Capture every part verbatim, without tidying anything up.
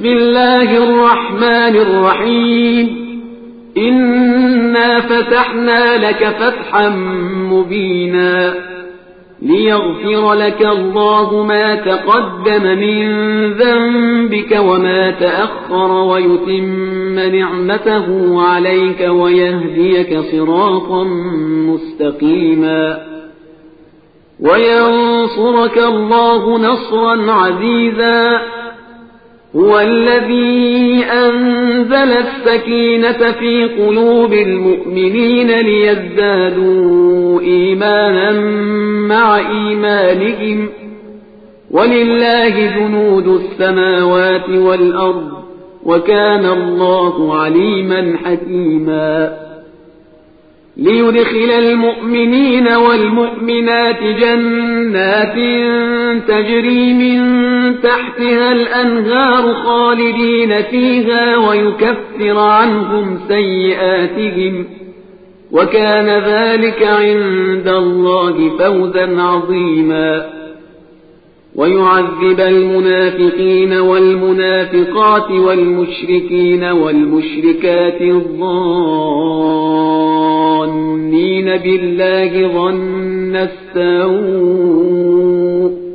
بسم الله الرحمن الرحيم إنا فتحنا لك فتحا مبينا ليغفر لك الله ما تقدم من ذنبك وما تأخر ويتم نعمته عليك ويهديك صراطا مستقيما وينصرك الله نصرا عزيزا هو الذي أنزل السكينة في قلوب المؤمنين ليزدادوا إيمانا مع إيمانهم ولله جنود السماوات والأرض وكان الله عليما حكيما ليدخل المؤمنين والمؤمنات جنات تجري من تحتها الأنهار خالدين فيها ويكفر عنهم سيئاتهم وكان ذلك عند الله فوزا عظيما ويعذب المنافقين والمنافقات والمشركين والمشركات الظانين بالله ظن السوء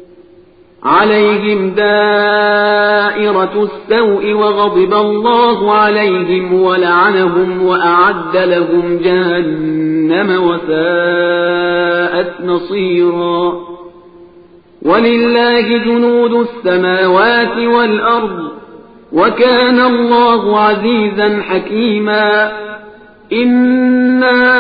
عليهم دائرة السوء وغضب الله عليهم ولعنهم وأعد لهم جهنم وساءت مصيرا ولله جنود السماوات والأرض وكان الله عزيزا حكيما إنا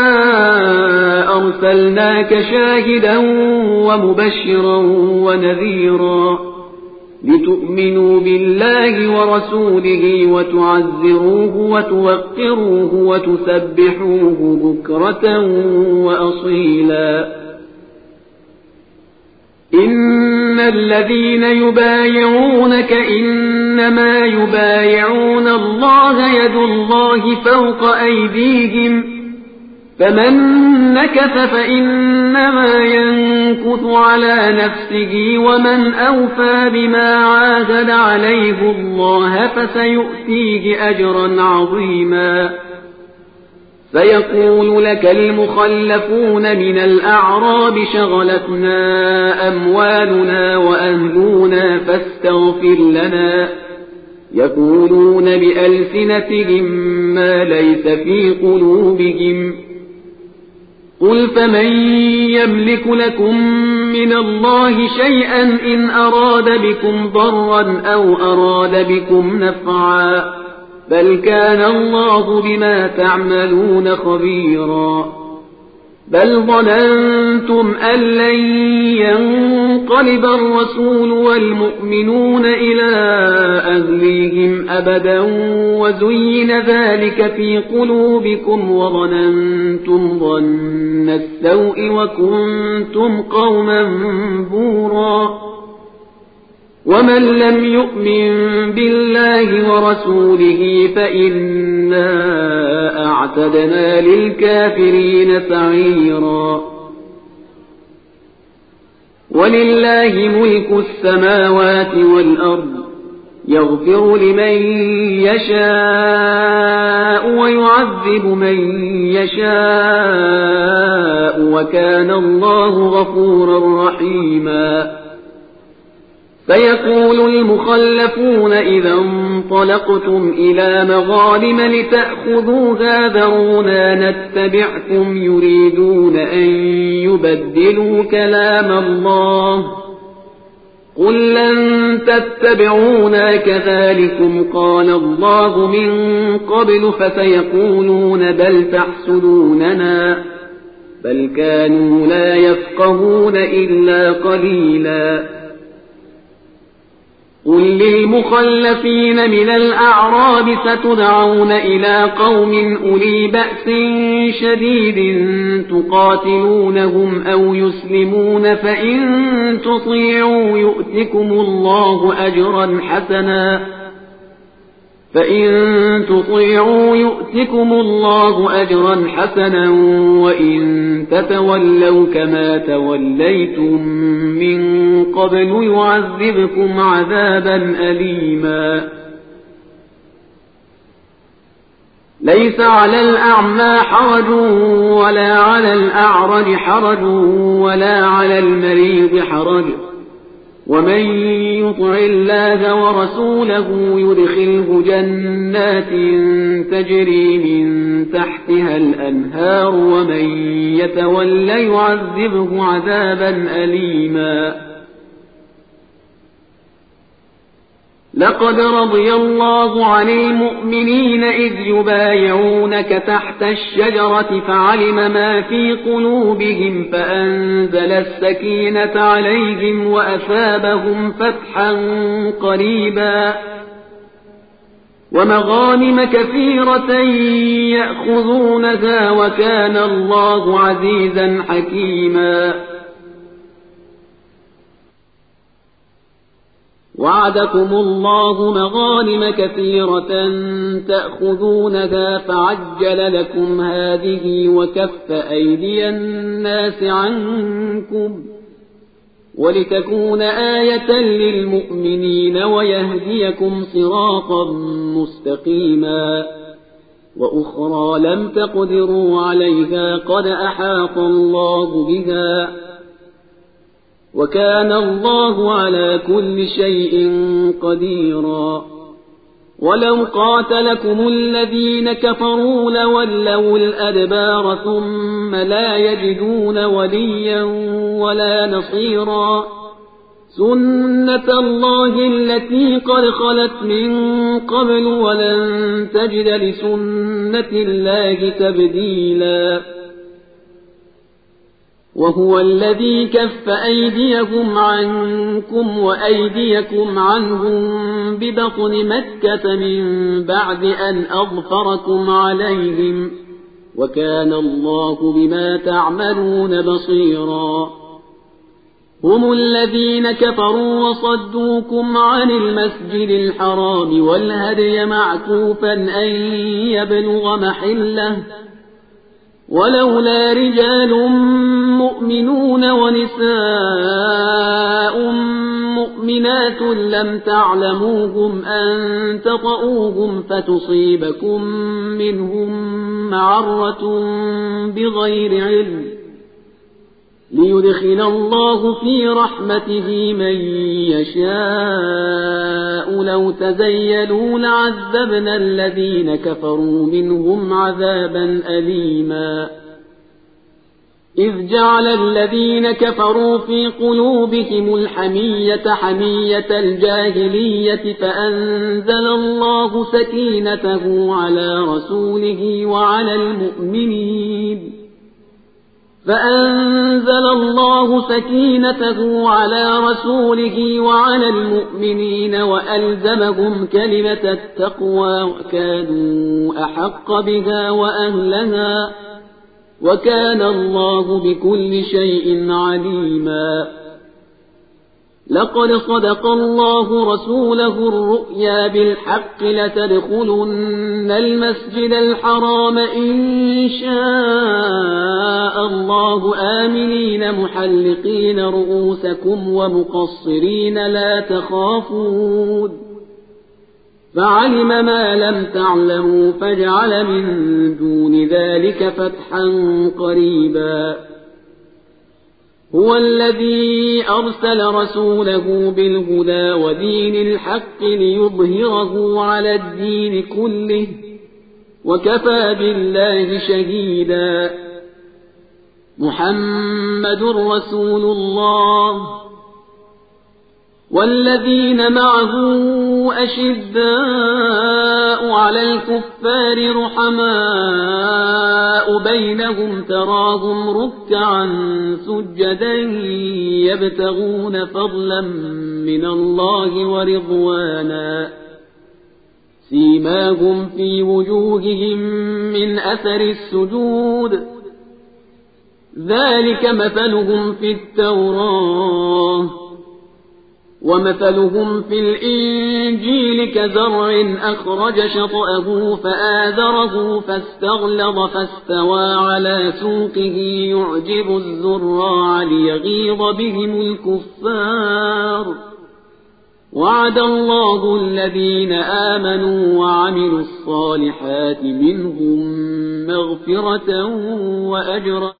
أرسلناك شاهدا ومبشرا ونذيرا لتؤمنوا بالله ورسوله وتعزروه وتوقروه وتسبحوه بكرة وأصيلا إن الذين يبايعونك إنما يبايعون الله يد الله فوق أيديهم فمن نكث فإنما ينكث على نفسه ومن أوفى بما عاهد عليه الله فسيؤتيه أجرا عظيما فيقول لك المخلفون من الأعراب شغلتنا أموالنا وأهلنا فاستغفر لنا يقولون بألسنتهم ما ليس في قلوبهم قل فمن يملك لكم من الله شيئا إن أراد بكم ضرا أو أراد بكم نفعا بل كان الله بما تعملون خبيرا بل ظننتم أن لن ينقلب الرسول والمؤمنون إلى أهليهم أبدا وزين ذلك في قلوبكم وظننتم ظن السوء وكنتم قوما بورا ومن لم يؤمن بالله ورسوله فإنا أعتدنا للكافرين سعيرا ولله ملك السماوات والأرض يغفر لمن يشاء ويعذب من يشاء وكان الله غفورا رحيما فيقول المخلفون إذا انطلقتم إلى مغانم لتأخذوها ذرونا نتبعكم يريدون أن يبدلوا كلام الله قل لن تتبعونا كذلكم قال الله من قبل فسيقولون بل تحسدوننا بل كانوا لا يفقهون إلا قليلا قل للمخلفين من الأعراب ستدعون إلى قوم أولي بأس شديد تقاتلونهم أو يسلمون فإن تطيعوا يؤتكم الله أجرا حسنا فإن تطيعوا يؤتكم الله أجرا حسنا وإن تتولوا كما توليتم من قبل يعذبكم عذابا أليما ليس على الأعمى حرج ولا على الأعرج حرج ولا على المريض حرج ومن يطع الله ورسوله يدخله جنات تجري من تحتها الأنهار ومن يتولى يعذبه عذابا أليما لقد رضي الله عن المؤمنين إذ يبايعونك تحت الشجرة فعلم ما في قلوبهم فأنزل السكينة عليهم وأثابهم فتحا قريبا ومغانم كثيرة يأخذونها وكان الله عزيزا حكيما وعدكم الله مغانم كثيرة تأخذونها فعجل لكم هذه وكف أيدي الناس عنكم ولتكون آية للمؤمنين ويهديكم صراطا مستقيما وأخرى لم تقدروا عليها قد أحاط الله بها وكان الله على كل شيء قديرا ولو قاتلكم الذين كفروا لولوا الأدبار ثم لا يجدون وليا ولا نصيرا سنة الله التي قد خلت من قبل ولن تجد لسنة الله تبديلا وهو الذي كف أيديهم عنكم وأيديكم عنهم ببطن مكة من بعد أن أظفركم عليهم وكان الله بما تعملون بصيرا هم الذين كفروا وصدوكم عن المسجد الحرام والهدي معكوفا أن يبلغ محله ولولا رجال مؤمنون ونساء مؤمنات لم تعلموهم أن تطؤوهم فتصيبكم منهم معرة بغير علم ليدخل الله في رحمته من يشاء لو تزيلوا لعذبنا الذين كفروا منهم عذابا أليما إذ جعل الذين كفروا في قلوبهم الحمية حمية الجاهلية فأنزل الله سكينته على رسوله وعلى المؤمنين فأنزل الله سكينته على رسوله وعلى المؤمنين وألزمهم كلمة التقوى وكانوا أحق بها وأهلها وكان الله بكل شيء عليما لقد صدق الله رسوله الرؤيا بالحق لتدخلن المسجد الحرام إن شاء الله آمنين محلقين رؤوسكم ومقصرين لا تخافون فعلم ما لم تعلموا فجعل من دون ذلك فتحا قريبا هو الذي أرسل رسوله بالهدى ودين الحق ليظهره على الدين كله وكفى بالله شهيدا محمد رسول الله والذين معه أشداء على الكفار رحماء بينهم تراهم ركعا سجدا يبتغون فضلا من الله ورضوانا سيماهم في وجوههم من أثر السجود ذلك مثلهم في التوراة ومثلهم في الإنجيل كزرع أخرج شطأه فآذره فاستغلظ فاستوى على سوقه يعجب الزراع ليغيظ بهم الكفار. وعد الله الذين آمنوا وعملوا الصالحات منهم مغفرة وأجرا